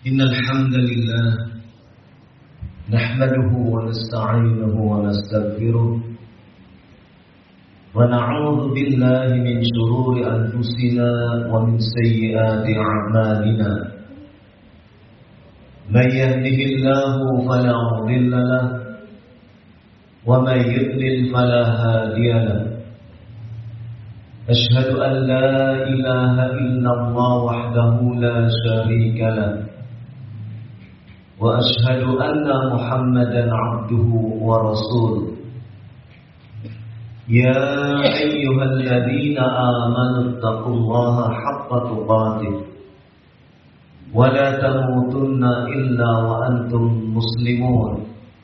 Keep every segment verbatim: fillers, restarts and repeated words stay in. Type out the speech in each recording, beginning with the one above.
إن الحمد لله نحمده ونستعينه ونستغفره ونعوذ بالله من شرور أنفسنا ومن سيئات أعمالنا من يهده الله فلا مضل له ومن يضلل فلا هادي له أشهد أن لا إله إلا الله وحده لا شريك له وأشهد أن محمدا عبده ورسوله يا أيها الذين آمنوا اتقوا الله حق تقاته ولا تموتن إلا وأنتم مسلمون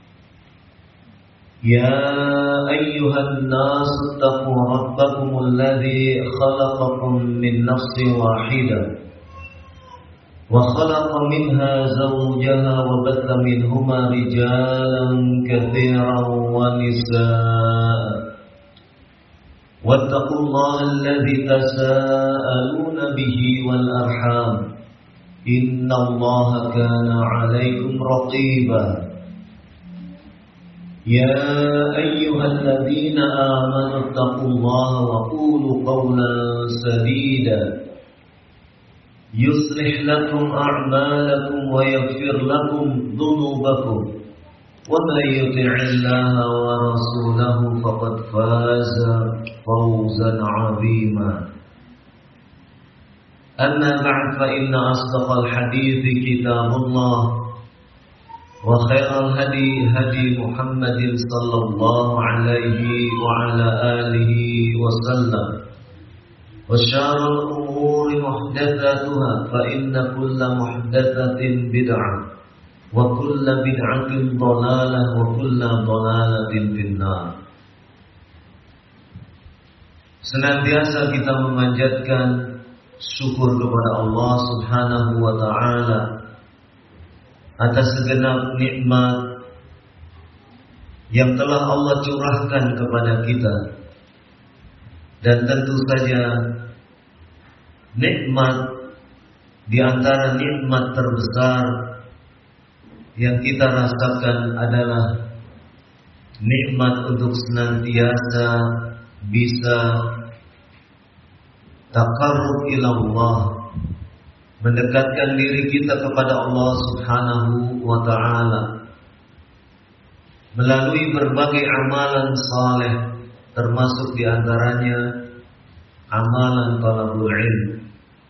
يا أيها الناس اتقوا ربكم الذي خلقكم من نفس واحدة وخلق منها زوجها وبث منهما رجالا كثيرا ونساء واتقوا الله الذي تساءلون به والأرحام إن الله كان عليكم رقيبا يا أيها الذين آمنوا اتقوا الله وقولوا قولا سديدا يصلح لكم أعمالكم ويغفر لكم ذنوبكم ومن يطع الله ورسوله فقد فاز فوزا عظيما أما بعد فإن أصدق الحديث كتاب الله وخير الهدي هدي محمد صلى الله عليه وعلى آله وسلم وشر الأمور محدثاتها فإن كل محدثة بدعة وكل بدعة ضلالة وكل ضلالة في النار. Senantiasa kita memanjatkan syukur kepada Allah Subhanahu wa taala atas segenap nikmat yang telah Allah curahkan kepada kita. Dan tentu saja nikmat di antara nikmat terbesar yang kita rasakan adalah nikmat untuk senantiasa bisa taqarrub ila Allah, mendekatkan diri kita kepada Allah Subhanahu wa taala melalui berbagai amalan saleh, termasuk di antaranya amalan talabul ilm.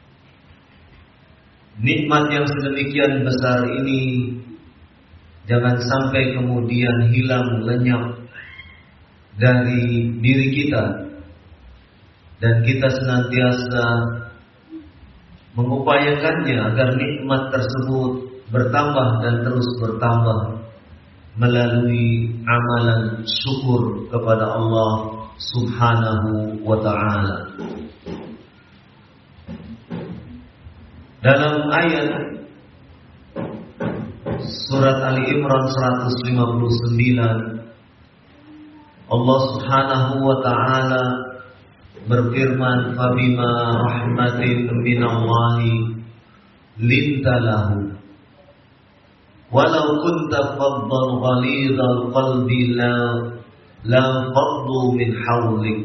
Nikmat yang sedemikian besar ini jangan sampai kemudian hilang lenyap dari diri kita, dan kita senantiasa mengupayakannya agar nikmat tersebut bertambah dan terus bertambah melalui amalan syukur kepada Allah Subhanahu wa ta'ala. Dalam ayat surat Ali Imran seratus lima puluh sembilan, Allah Subhanahu wa ta'ala berfirman, "Fabima rahmatin minallahi linta lahu walau kunta faddan ghalidhal qalbi la la faddu min hawlik."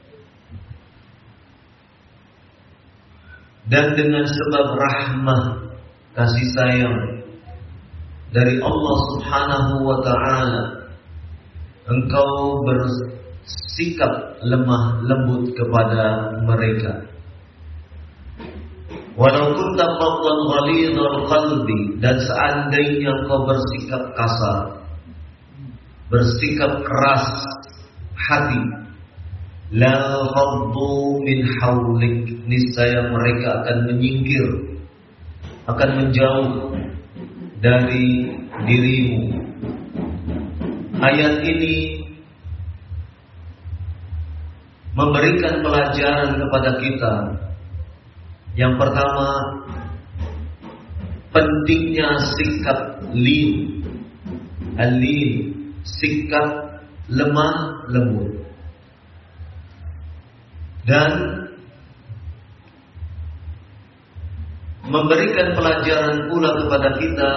Dan dengan sebab rahmah kasih sayang dari Allah Subhanahu wa ta'ala, engkau bersikap lemah lembut kepada mereka. Walau kunta faddan ghalidhal qalbi, dan seandainya engkau bersikap kasar, bersikap keras hati, la faddu min hawlik, niscaya mereka akan menyingkir, akan menjauh dari dirimu. Ayat ini memberikan pelajaran kepada kita. Yang pertama, pentingnya sikap lin, alin, sikap lemah lembut. Dan memberikan pelajaran pula kepada kita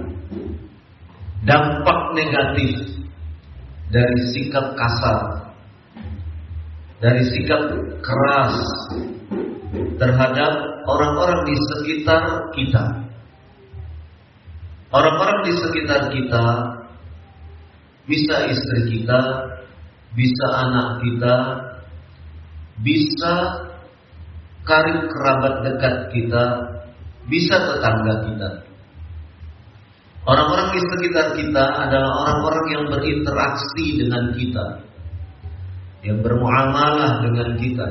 dampak negatif dari sikap kasar, dari sikap keras terhadap orang-orang di sekitar kita. Orang-orang di sekitar kita bisa istri kita, bisa anak kita, bisa karib kerabat dekat kita, bisa tetangga kita. Orang-orang di sekitar kita adalah orang-orang yang berinteraksi dengan kita, yang bermuamalah dengan kita.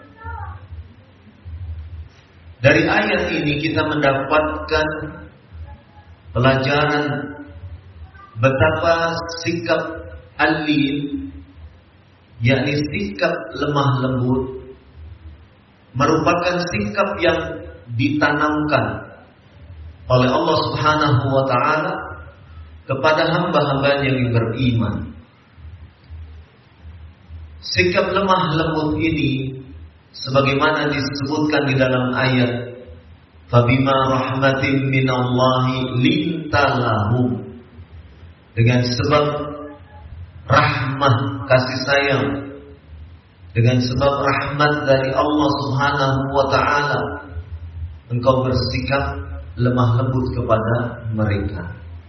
Dari ayat ini kita mendapatkan pelajaran betapa sikap al-lin, yakni sikap lemah lembut, merupakan sikap yang ditanamkan oleh Allah Subhanahu wa ta'ala kepada hamba-hambanya yang beriman. Sikap lemah lembut ini sebagaimana disebutkan di dalam ayat, fabima rahmatin minallahi lintalahum, dengan sebab rahmat kasih sayang, dengan sebab rahmat dari Allah Subhanahu wa ta'ala, engkau bersikap lemah lembut kepada mereka.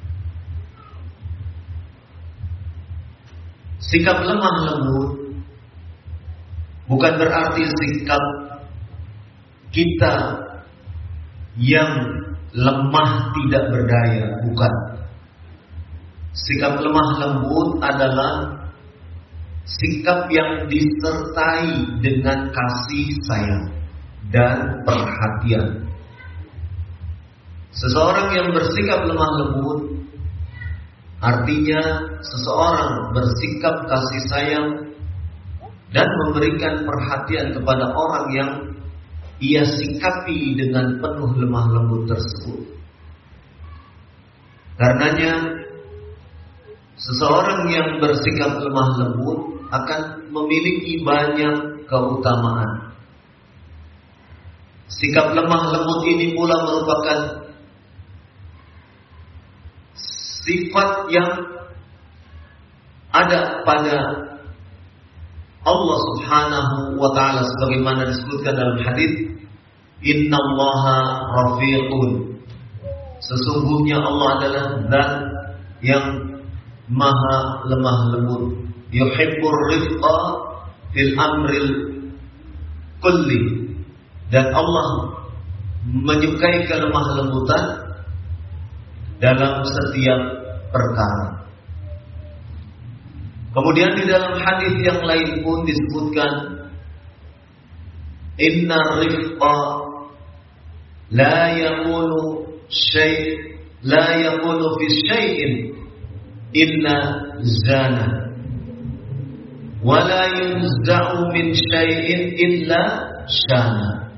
Sikap lemah lembut bukan berarti sikap kita yang lemah tidak berdaya, bukan. Sikap lemah lembut adalah sikap yang disertai dengan kasih sayang dan perhatian. Seseorang yang bersikap lemah lembut artinya seseorang bersikap kasih sayang dan memberikan perhatian kepada orang yang ia sikapi dengan penuh lemah lembut tersebut. Karenanya seseorang yang bersikap lemah lembut akan memiliki banyak keutamaan. Sikap lemah lembut ini pula merupakan sifat yang ada pada Allah Subhanahu wa ta'ala sebagaimana disebutkan dalam hadis, innallaha rafiqun, sesungguhnya Allah adalah zat yang maha lemah lembut, yuhibbur rifqa fil amril kulli, dan Allah menyukai kelemah lembutan dalam setiap perkara. Kemudian di dalam hadis yang lain pun disebutkan, inna rifqa la yakunu syai' la yakunu fi syai'in illa zana wa la yunza'u min syai'in illa syana.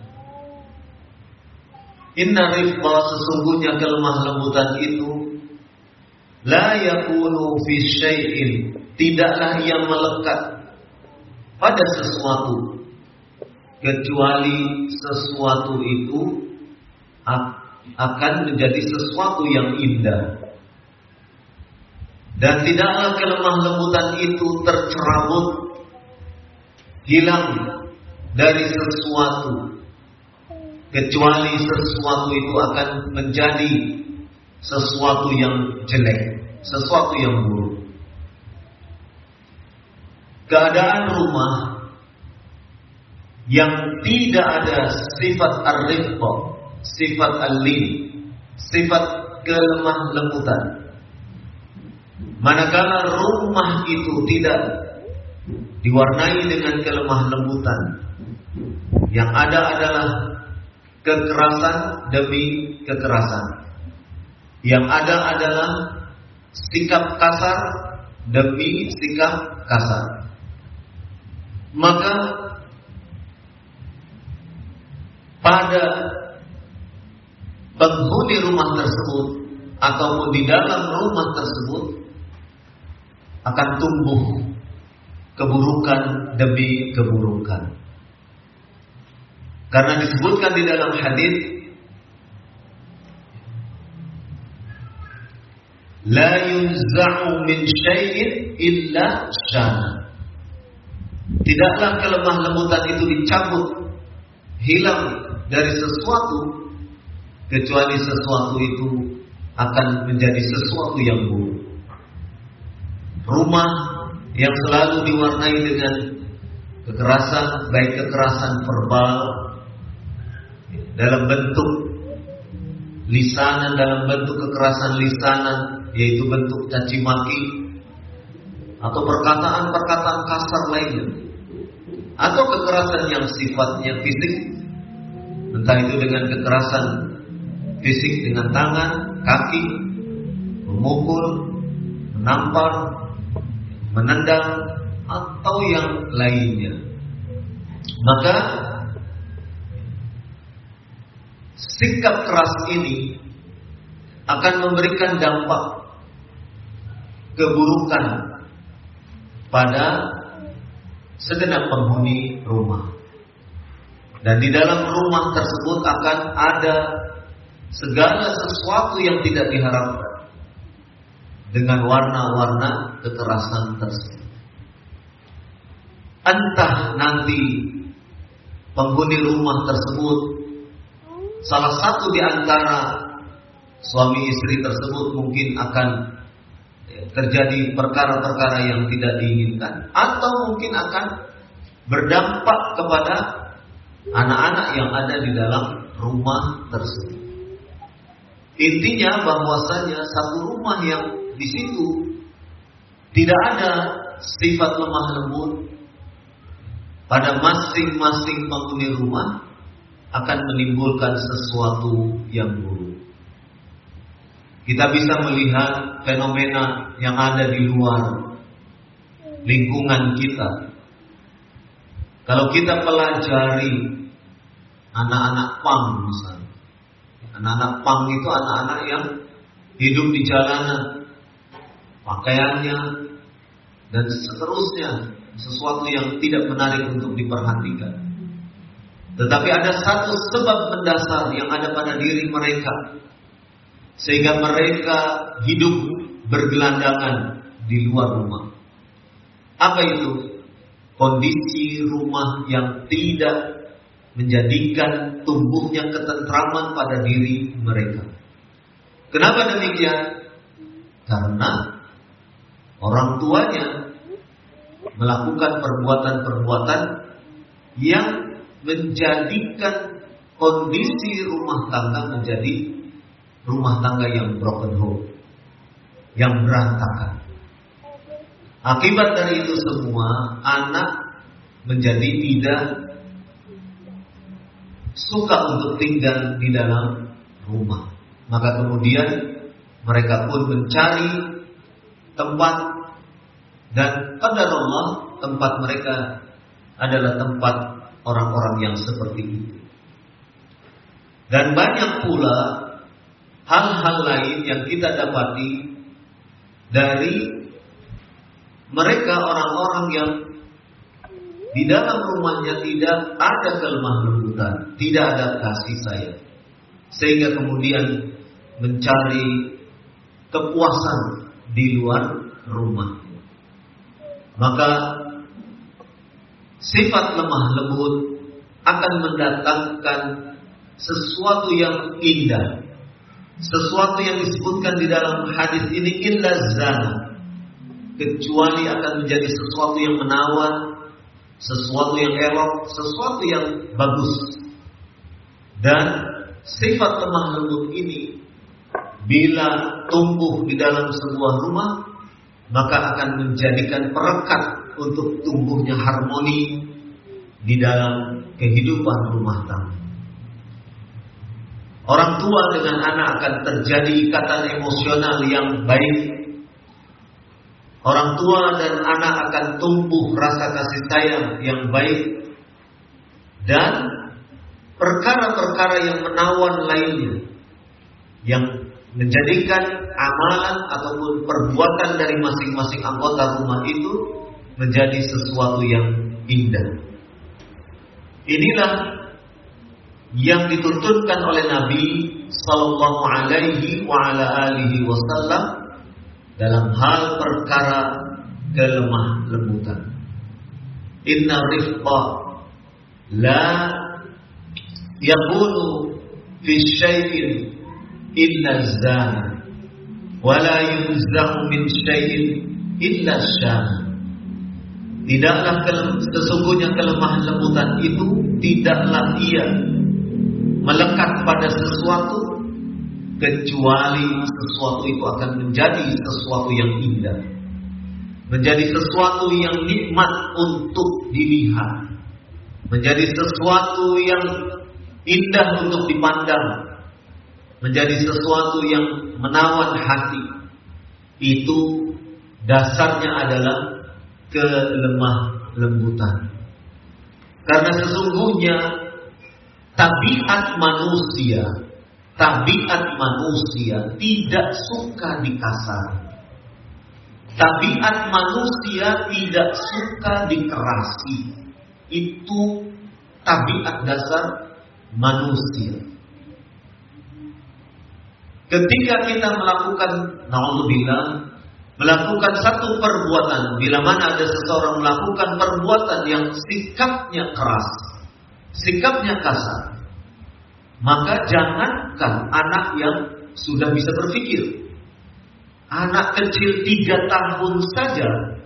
Inna rifqa, sesungguhnya kelemah lembutan itu, la yakunu fi syai'in, tidaklah ia melekat pada sesuatu kecuali sesuatu itu akan menjadi sesuatu yang indah. Dan tidaklah kelemah lembutan itu tercerabut, hilang dari sesuatu kecuali sesuatu itu akan menjadi sesuatu yang jelek, sesuatu yang buruk. Keadaan rumah yang tidak ada sifat ar-rifqa, sifat al-lin, sifat kelemah lembutan, manakala rumah itu tidak diwarnai dengan kelemah lembutan, yang ada adalah kekerasan demi kekerasan, yang ada adalah sikap kasar demi sikap kasar, maka pada penghuni rumah tersebut ataupun di dalam rumah tersebut akan tumbuh keburukan demi keburukan. Karena disebutkan di dalam hadis, la yunza'u min syai'in illa syana. Tidaklah kelemah lembutan itu dicabut, hilang dari sesuatu, kecuali sesuatu itu akan menjadi sesuatu yang buruk. Rumah yang selalu diwarnai dengan kekerasan, baik kekerasan verbal dalam bentuk lisanan, dalam bentuk kekerasan lisanan, yaitu bentuk caci maki atau perkataan-perkataan kasar lainnya, atau kekerasan yang sifatnya fisik, entah itu dengan kekerasan fisik dengan tangan, kaki, memukul, menampar, menendang, atau yang lainnya. Maka sikap keras ini akan memberikan dampak keburukan pada segenap penghuni rumah. Dan di dalam rumah tersebut akan ada segala sesuatu yang tidak diharapkan dengan warna-warna kekerasan tersebut. Entah nanti penghuni rumah tersebut, salah satu di antara suami istri tersebut mungkin akan terjadi perkara-perkara yang tidak diinginkan, atau mungkin akan berdampak kepada anak-anak yang ada di dalam rumah tersebut. Intinya bahwasanya satu rumah yang di situ tidak ada sifat lemah lembut pada masing-masing penghuni rumah akan menimbulkan sesuatu yang buruk. Kita bisa melihat fenomena yang ada di luar lingkungan kita. Kalau kita pelajari anak-anak pang misalnya, anak-anak pang itu anak-anak yang hidup di jalanan, pakaiannya dan seterusnya, sesuatu yang tidak menarik untuk diperhatikan. Tetapi ada satu sebab mendasar yang ada pada diri mereka, sehingga mereka hidup bergelandangan di luar rumah. Apa itu? Kondisi rumah yang tidak menjadikan tumbuhnya ketentraman pada diri mereka. Kenapa demikian? Karena orang tuanya melakukan perbuatan-perbuatan yang menjadikan kondisi rumah tangga menjadi rumah tangga yang broken home, yang berantakan. Akibat dari itu semua, anak menjadi tidak suka untuk tinggal di dalam rumah. Maka kemudian mereka pun mencari tempat, dan qadarullah tempat mereka adalah tempat orang-orang yang seperti itu. Dan banyak pula hal-hal lain yang kita dapati dari mereka orang-orang yang di dalam rumahnya tidak ada kelemah lembutan, tidak ada kasih sayang, sehingga kemudian mencari kepuasan di luar rumah. Maka sifat lemah lembut akan mendatangkan sesuatu yang indah, sesuatu yang disebutkan di dalam hadis ini illa zana, kecuali akan menjadi sesuatu yang menawan, sesuatu yang elok, sesuatu yang bagus. Dan sifat lemah lembut ini bila tumbuh di dalam sebuah rumah, maka akan menjadikan perekat untuk tumbuhnya harmoni di dalam kehidupan rumah tangga. Orang tua dengan anak akan terjadi ikatan emosional yang baik. Orang tua dan anak akan tumbuh rasa kasih sayang yang baik. Dan perkara-perkara yang menawan lainnya, yang menjadikan amalan ataupun perbuatan dari masing-masing anggota rumah itu menjadi sesuatu yang indah. Inilah yang dituntunkan oleh Nabi Sallallahu Alaihi wa ala alihi Wasallam dalam hal perkara kelemah lembutan. Inna rifqa la yakunu fi syai'in illa zana wa la yunzahu min syai'in illa syana. Tidaklah sesungguhnya kelemah lembutan itu tidaklah ia melekat pada sesuatu kecuali sesuatu itu akan menjadi sesuatu yang indah, menjadi sesuatu yang nikmat untuk dilihat, menjadi sesuatu yang indah untuk dipandang, menjadi sesuatu yang menawan hati. Itu dasarnya adalah kelemah lembutan. Karena sesungguhnya tabiat manusia, tabiat manusia tidak suka dikasari. Tabiat manusia tidak suka dikerasi. Itu tabiat dasar manusia. Ketika kita melakukan, naudzubillah, melakukan satu perbuatan, bila mana ada seseorang melakukan perbuatan yang sikapnya keras, sikapnya kasar, maka jangankan anak yang sudah bisa berpikir, anak kecil tiga tahun saja,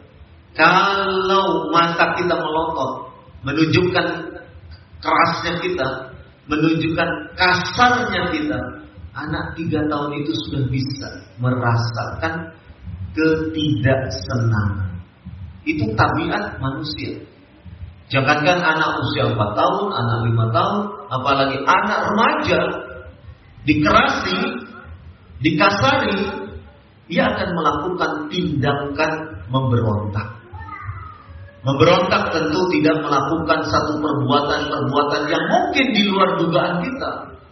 kalau mata kita melotot, menunjukkan kerasnya kita, menunjukkan kasarnya kita, anak tiga tahun itu sudah bisa merasakan ketidaksenangan. Itu tabiat manusia. Jangankan anak usia empat tahun, anak lima tahun, apalagi anak remaja, dikerasi, dikasari, ia akan melakukan tindakan memberontak. Memberontak tentu tidak melakukan satu perbuatan-perbuatan yang mungkin di luar dugaan kita.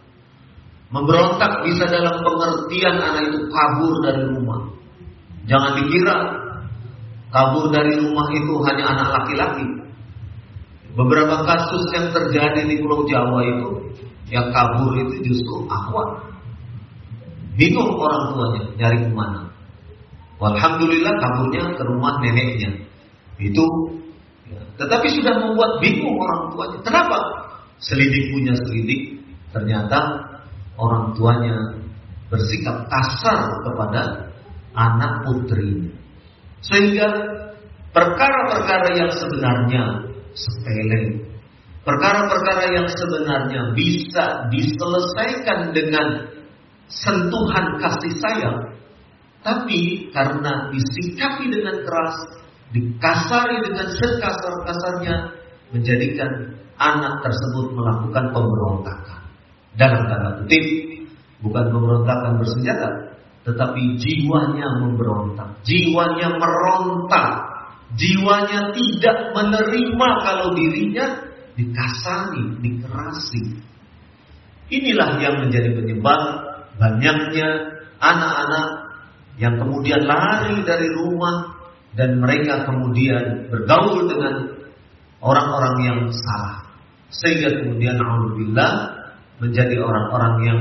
Memberontak bisa dalam pengertian anak itu kabur dari rumah. Jangan dikira kabur dari rumah itu hanya anak laki-laki. Beberapa kasus yang terjadi di Pulau Jawa itu, yang kabur itu justru akhwat. Bingung orang tuanya nyari kemana. Alhamdulillah kaburnya ke rumah neneknya. Itu, ya. Tetapi sudah membuat bingung orang tuanya. Kenapa? Selidik punya selidik, ternyata orang tuanya bersikap kasar kepada anak putrinya, sehingga perkara-perkara yang sebenarnya sepele, perkara-perkara yang sebenarnya bisa diselesaikan dengan sentuhan kasih sayang, tapi karena disikapi dengan keras, dikasari dengan sekasar-kasarnya, menjadikan anak tersebut melakukan pemberontakan. Dalam tanda kutip, bukan pemberontakan bersenjata, tetapi jiwanya memberontak, jiwanya merontak, jiwanya tidak menerima kalau dirinya dikasari, dikerasi. Inilah yang menjadi penyebab banyaknya anak-anak yang kemudian lari dari rumah dan mereka kemudian bergaul dengan orang-orang yang salah, sehingga kemudian alhamdulillah menjadi orang-orang yang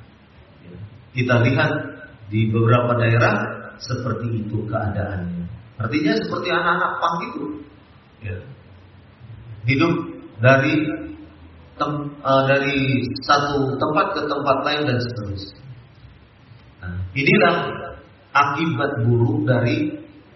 kita lihat di beberapa daerah seperti itu keadaannya. Artinya seperti anak-anak pang itu, ya. Hidup dari tem, uh, dari satu tempat ke tempat lain dan seterusnya. Nah, inilah akibat buruk dari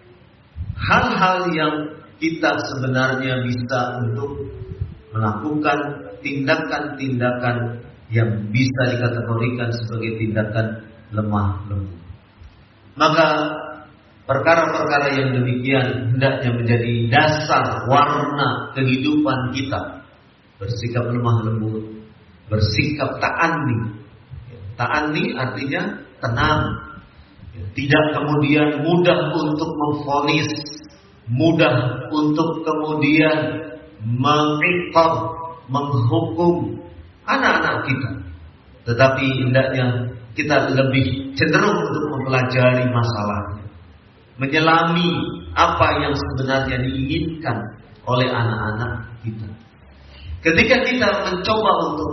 hal-hal yang kita sebenarnya bisa untuk melakukan tindakan-tindakan yang bisa dikategorikan sebagai tindakan lemah lembut. Maka perkara-perkara yang demikian hendaknya menjadi dasar warna kehidupan kita. Bersikap lemah lembut, bersikap ta'anni. Ta'anni artinya tenang. Tidak kemudian mudah untuk memvonis, mudah untuk kemudian mengiqab, menghukum anak-anak kita. Tetapi hendaknya kita lebih cenderung untuk mempelajari masalahnya, menyelami apa yang sebenarnya diinginkan oleh anak-anak kita. Ketika kita mencoba untuk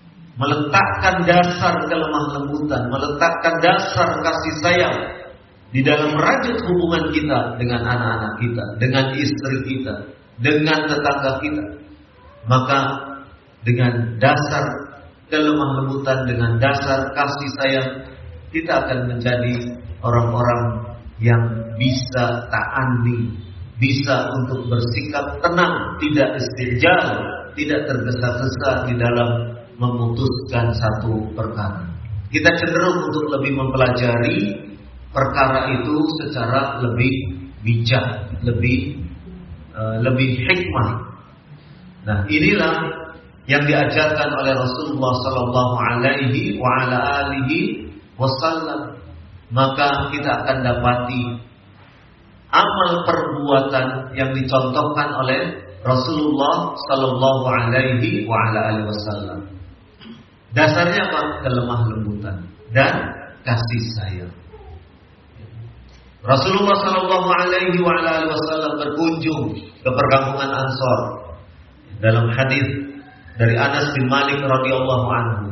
meletakkan dasar kelemah lembutan, meletakkan dasar kasih sayang di dalam merajut hubungan kita dengan anak-anak kita, dengan istri kita, dengan tetangga kita, maka dengan dasar kelemah lembutan, dengan dasar kasih sayang, kita akan menjadi orang-orang yang bisa ta'anni, bisa untuk bersikap tenang, tidak istirjal, tidak tergesa-gesa di dalam memutuskan satu perkara. Kita cenderung untuk lebih mempelajari perkara itu secara lebih bijak, lebih uh, lebih hikmah. Nah, inilah yang diajarkan oleh Rasulullah sallallahu alaihi wa ala alihi wasallam. Maka kita akan dapati amal perbuatan yang dicontohkan oleh Rasulullah sallallahu alaihi wa ala alihi wasallam. Dasarnya apa? Kelemah lembutan dan kasih sayang. Rasulullah sallallahu alaihi wa ala alihi wasallam berkunjung ke perkampungan Ansor. Dalam hadis dari Anas bin Malik radhiyallahu anhu.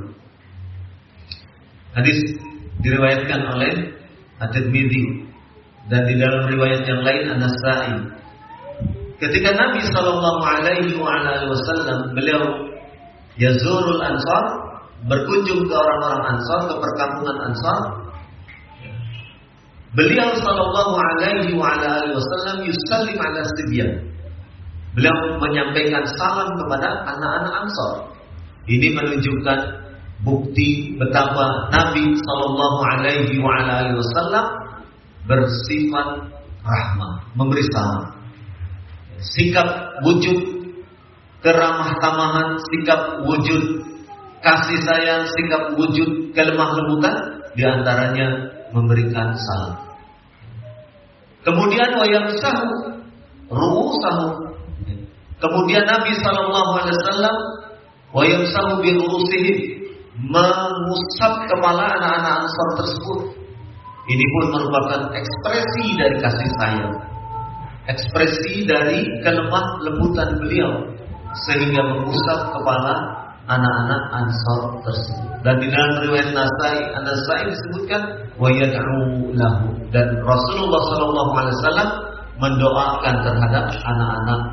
Hadis diriwayatkan oleh At-Tirmidzi dan di dalam riwayat yang lain An-Nasa'i. Ketika Nabi sallallahu alaihi wa ala alihi wasallam beliau yazurul Ansar, berkunjung ke orang-orang Ansar, ke perkampungan Ansar, beliau sallallahu alaihi wa ala alihi wasallam yusallim ala sibyan. Beliau menyampaikan salam kepada anak-anak Ansar. Ini menunjukkan bukti betapa Nabi sallallahu alaihi wa ala alihi wasallam bersifat rahmah, memberi salam. Sikap wujud keramah tamahan, sikap wujud kasih sayang, sikap wujud kelemah lembutan, diantaranya memberikan salam. Kemudian wayamsahu ru'usahu. Kemudian Nabi sallallahu alaihi wasallam wayamsahu bi ru'usihim, mengusap kepala anak-anak Ansar tersebut. Ini pun merupakan ekspresi dari kasih sayang, ekspresi dari kelemah lembutan beliau, sehingga mengusap kepala anak-anak Ansar tersebut. Dan di dalam riwayat Nasai, An-Nasai disebutkan wa yad'u lahu, dan Rasulullah sallallahu alaihi wasallam mendoakan terhadap anak-anak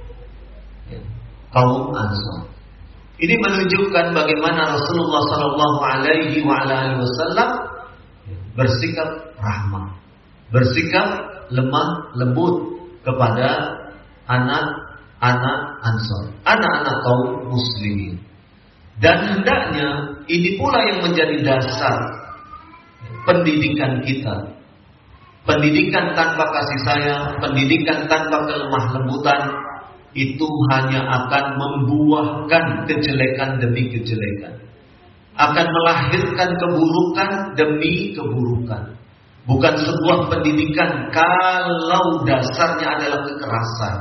kaum Ansar. Ini menunjukkan bagaimana Rasulullah sallallahu alaihi wasallam bersikap rahmah, bersikap lemah lembut kepada anak-anak Ansar, anak-anak kaum muslimin. Dan hendaknya ini pula yang menjadi dasar pendidikan kita. Pendidikan tanpa kasih sayang, pendidikan tanpa kelemah lembutan, itu hanya akan membuahkan kejelekan demi kejelekan, akan melahirkan keburukan demi keburukan. Bukan sebuah pendidikan kalau dasarnya adalah kekerasan.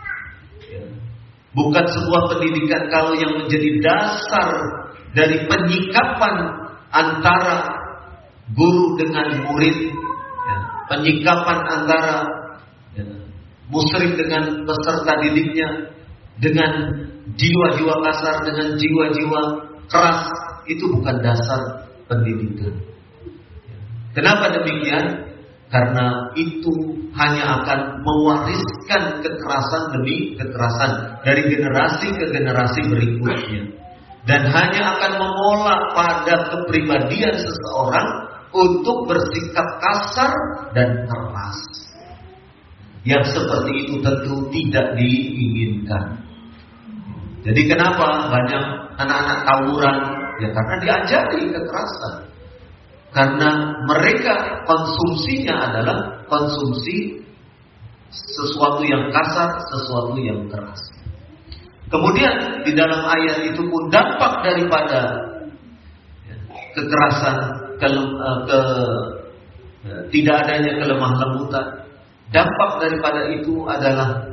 Bukan sebuah pendidikan kalau yang menjadi dasar dari penyikapan antara guru dengan murid, penyikapan antara musyrik dengan peserta didiknya, dengan jiwa-jiwa kasar, dengan jiwa-jiwa keras, itu bukan dasar pendidikan. Kenapa demikian? Karena itu hanya akan mewariskan kekerasan demi kekerasan dari generasi ke generasi berikutnya, dan hanya akan mengolah pada kepribadian seseorang untuk bersikap kasar dan keras. Yang seperti itu tentu tidak diinginkan. Jadi kenapa banyak anak-anak tawuran? Ya karena diajari kekerasan. Karena mereka konsumsinya adalah konsumsi sesuatu yang kasar, sesuatu yang keras. Kemudian di dalam ayat itu pun dampak daripada kekerasan, ke, ke, tidak adanya kelemah lembutan, dampak daripada itu adalah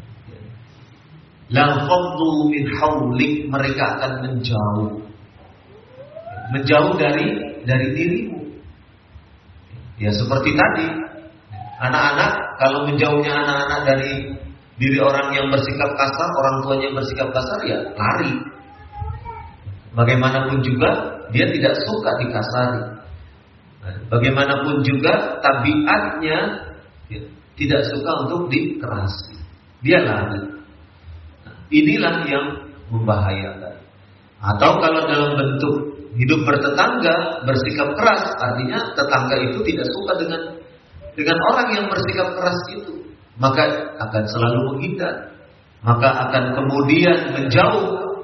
la faddu min haulik, mereka akan menjauh, menjauh dari dari dirimu. Ya seperti tadi, anak-anak kalau menjauhnya anak-anak dari diri orang yang bersikap kasar, orang tuanya yang bersikap kasar, ya lari. Bagaimanapun juga dia tidak suka dikasari. Nah, bagaimanapun juga tabiatnya ya, tidak suka untuk dikerasi. Dia lari. Nah, inilah yang membahayakan. Atau kalau dalam bentuk hidup bertetangga, bersikap keras, artinya tetangga itu tidak suka dengan dengan orang yang bersikap keras itu, maka akan selalu menghindar, maka akan kemudian menjauh.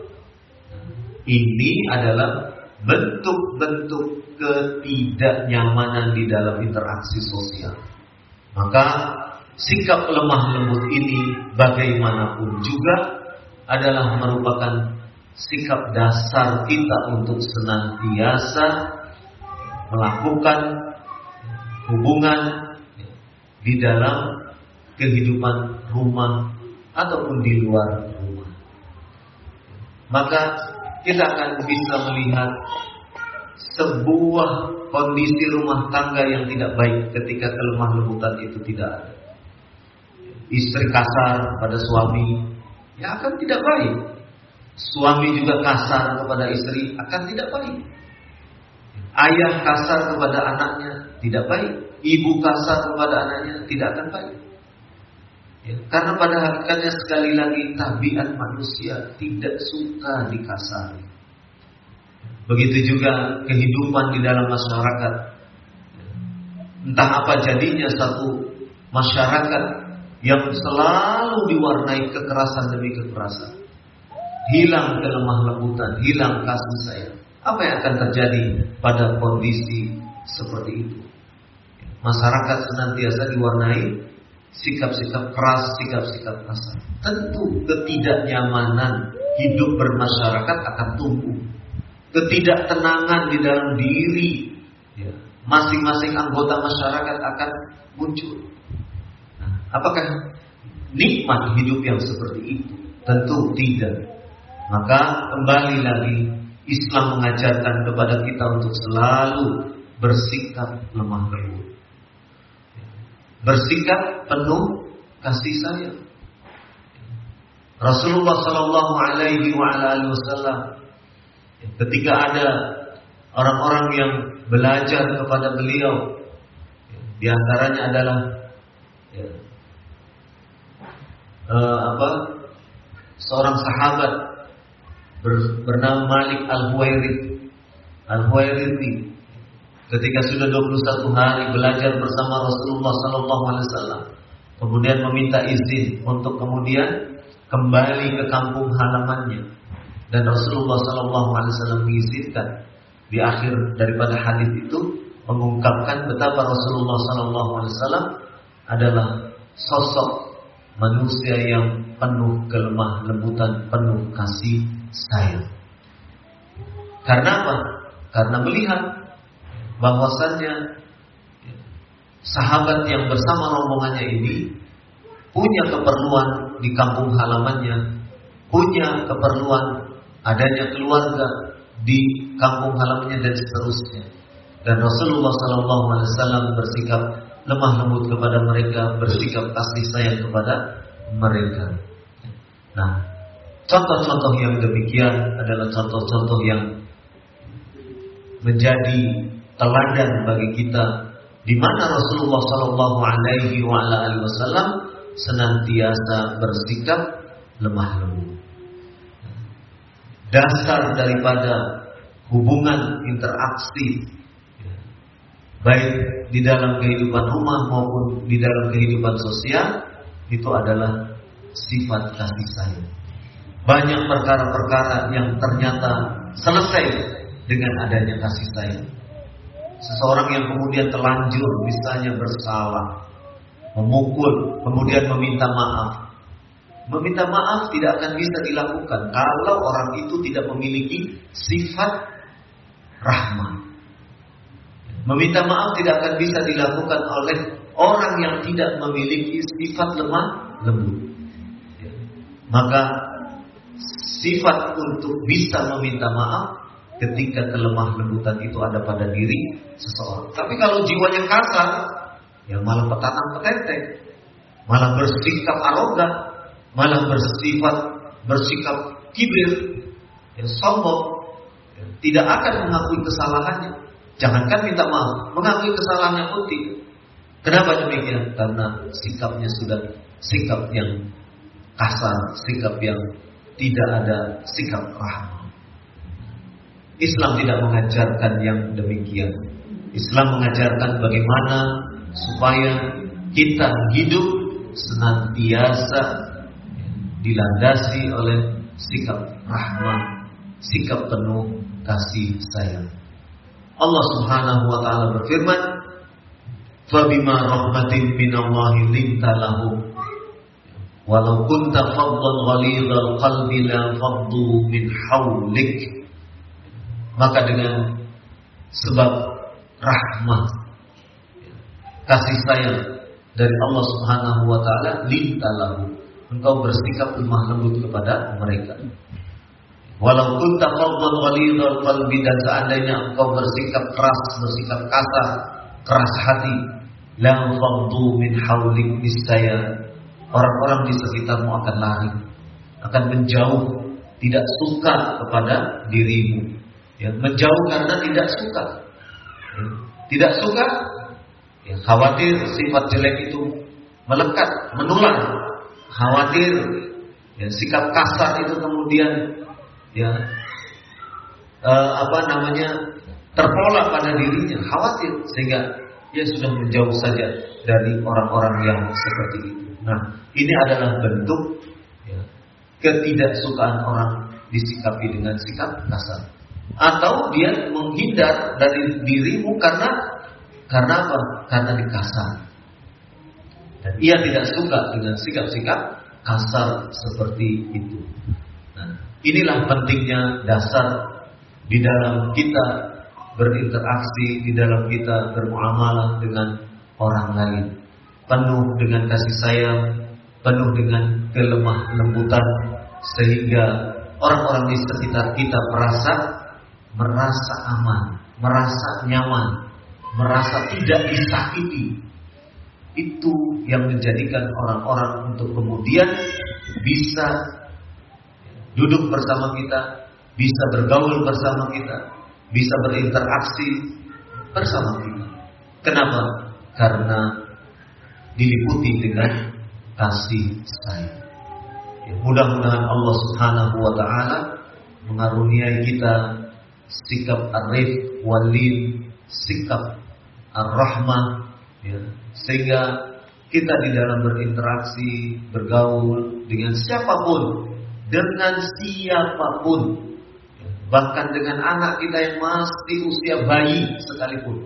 Ini adalah bentuk-bentuk ketidaknyamanan di dalam interaksi sosial. Maka sikap lemah lembut ini bagaimanapun juga adalah merupakan sikap dasar kita untuk senantiasa melakukan hubungan di dalam kehidupan rumah ataupun di luar rumah. Maka kita akan bisa melihat sebuah kondisi rumah tangga yang tidak baik ketika kelemah lembutan itu tidak ada. Istri kasar pada suami, ya akan tidak baik. Suami juga kasar kepada istri, akan tidak baik. Ayah kasar kepada anaknya, tidak baik. Ibu kasar kepada anaknya, tidak akan baik. Ya, karena pada hakikatnya sekali lagi tabiat manusia tidak suka dikasari. Begitu juga kehidupan di dalam masyarakat. Entah apa jadinya satu masyarakat yang selalu diwarnai kekerasan demi kekerasan. Hilang kelemah lembutan, hilang kasih sayang. Apa yang akan terjadi pada kondisi seperti itu? Masyarakat senantiasa diwarnai sikap-sikap keras, sikap-sikap kasar. Tentu ketidaknyamanan hidup bermasyarakat akan tumbuh. Ketidaktenangan di dalam diri ya, masing-masing anggota masyarakat akan muncul. Nah, apakah nikmat hidup yang seperti itu? Tentu tidak. Maka kembali lagi Islam mengajarkan kepada kita untuk selalu bersikap lemah lembut, bersikap penuh kasih sayang. Rasulullah Shallallahu Alaihi Wasallam ketika ada orang-orang yang belajar kepada beliau, di antaranya adalah ya, uh, apa seorang sahabat bernama Malik Al-Huwairith Al-Huwairithi. Ketika sudah dua puluh satu hari belajar bersama Rasulullah Sallallahu Alaihi Wasallam, kemudian meminta izin untuk kemudian kembali ke kampung halamannya, dan Rasulullah Sallallahu Alaihi Wasallam mengizinkan. Di akhir daripada hadis itu mengungkapkan betapa Rasulullah Sallallahu Alaihi Wasallam adalah sosok manusia yang penuh kelemah lembutan, penuh kasih sayang. Karena apa? Karena melihat bahwasannya sahabat yang bersama rombongannya ini punya keperluan di kampung halamannya, punya keperluan adanya keluarga di kampung halamannya dan seterusnya. Dan Rasulullah Sallallahu Alaihi Wasallam bersikap lemah lembut kepada mereka, bersikap kasih sayang kepada mereka. Nah, contoh-contoh yang demikian adalah contoh-contoh yang menjadi teladan bagi kita, di mana Rasulullah Sallallahu Alaihi Wasallam senantiasa bersikap lemah lembut. Dasar daripada hubungan interaksi, baik di dalam kehidupan rumah maupun di dalam kehidupan sosial, itu adalah sifat kasih sayang. Banyak perkara-perkara yang ternyata selesai dengan adanya kasih sayang. Seseorang yang kemudian terlanjur misalnya bersalah, memukul, kemudian meminta maaf. Meminta maaf tidak akan bisa dilakukan kalau orang itu tidak memiliki sifat rahmah. Meminta maaf tidak akan bisa dilakukan oleh orang yang tidak memiliki sifat lemah lembut. Maka sifat untuk bisa meminta maaf ketika kelemah lembutan itu ada pada diri seseorang. Tapi kalau jiwanya kasar, ya malah petanang petetek, malah bersikap arogan, malah bersifat bersikap kibir, ya, sombong, ya, tidak akan mengakui kesalahannya. Jangankan minta maaf, mengakui kesalahannya pun tidak. Kenapa demikian? Karena sikapnya sudah sikap yang kasar, sikap yang tidak ada sikap rahmah. Islam tidak mengajarkan yang demikian. Islam mengajarkan bagaimana supaya kita hidup senantiasa dilandasi oleh sikap rahmah, sikap penuh kasih sayang. Allah Subhanahu wa taala berfirman, "Fabima rahmatin minallahi linta lahum walau kunta faddan ghalidhal qalbi la faddu min hawlik." Maka dengan sebab rahmat, kasih sayang dari Allah Subhanahu wa taala, linta lahum, engkau bersikap lemah lembut kepada mereka. Walau kunta faddan ghalidhal qalbi, dan seandainya engkau bersikap keras, bersikap kasar, keras hati, la faddu min haulik, niscaya orang-orang di sekitarmu akan lari, akan menjauh, tidak suka kepada dirimu. Ya, menjauh karena tidak suka. Ya, tidak suka, ya, khawatir sifat jelek itu melekat, menular. Khawatir ya, sikap kasar itu kemudian ya eh, apa namanya terpola pada dirinya, khawatir sehingga dia sudah menjauh saja dari orang-orang yang seperti itu. Nah, ini adalah bentuk ya, ketidaksukaan orang disikapi dengan sikap kasar, atau dia menghindar dari dirimu karena karena apa? Karena dikasar, dan ia tidak suka dengan sikap-sikap kasar seperti itu. Nah, inilah pentingnya dasar di dalam kita berinteraksi, di dalam kita bermuamalah dengan orang lain, penuh dengan kasih sayang, penuh dengan kelemah lembutan, sehingga orang-orang di sekitar kita merasa merasa aman, merasa nyaman, merasa tidak disakiti. Itu yang menjadikan orang-orang untuk kemudian bisa duduk bersama kita, bisa bergaul bersama kita, bisa berinteraksi bersama kita. Kenapa? Karena diliputi dengan kasih sayang. Ya, mudah-mudahan Allah Subhanahu wa taala mengaruniai kita sikap arif walin, sikap ar-rahmah, ya, sehingga kita di dalam berinteraksi, bergaul dengan siapapun, dengan siapapun, bahkan dengan anak kita yang masih usia bayi sekalipun,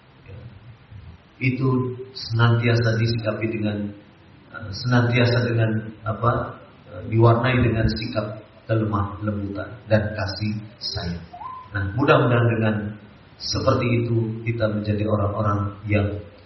itu senantiasa disikapi dengan senantiasa dengan apa diwarnai dengan sikap kelemah lembutan dan kasih sayang. Nah, mudah-mudahan dengan seperti itu kita menjadi orang-orang yang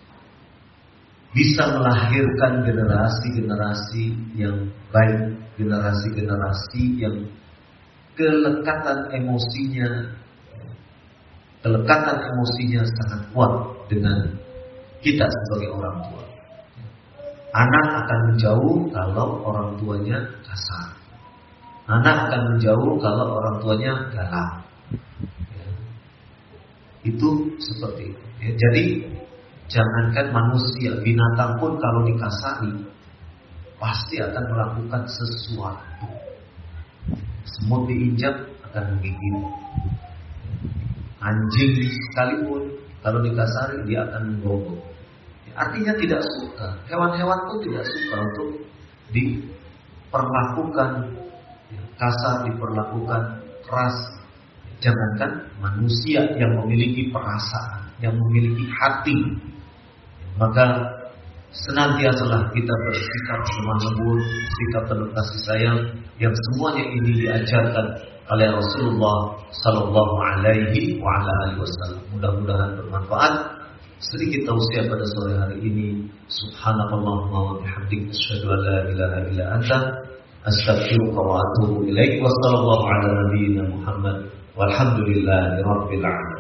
bisa melahirkan generasi-generasi yang baik, generasi-generasi yang kelekatan emosinya, kelekatan emosinya sangat kuat dengan kita sebagai orang tua. Anak akan menjauh kalau orang tuanya kasar. Anak akan menjauh kalau orang tuanya galak. Ya. Itu seperti itu. Ya, jadi jangankan manusia, binatang pun kalau dikasari pasti akan melakukan sesuatu. Semut diinjak akan menggigit. Anjing sekalipun kalau dikasari dia akan menggonggong. Artinya tidak suka. Hewan-hewan pun tidak suka untuk diperlakukan kasar, diperlakukan keras. Jangankan manusia yang memiliki perasaan, yang memiliki hati. Maka senantiasalah kita bersikap lemah lembut, sikap penuh kasih sayang, yang semuanya ini diajarkan oleh Rasulullah Sallallahu Alaihi Wasallam. Mudah-mudahan bermanfaat. Sedikit tausiah pada sore hari ini. Subhanakallahumma wa bihamdika asyhadu an la ilaha illa anta astaghfiruka wa atubu ilaik. Wassallallahu ala nabiyyina Muhammad walhamdulillahi rabbil alamin.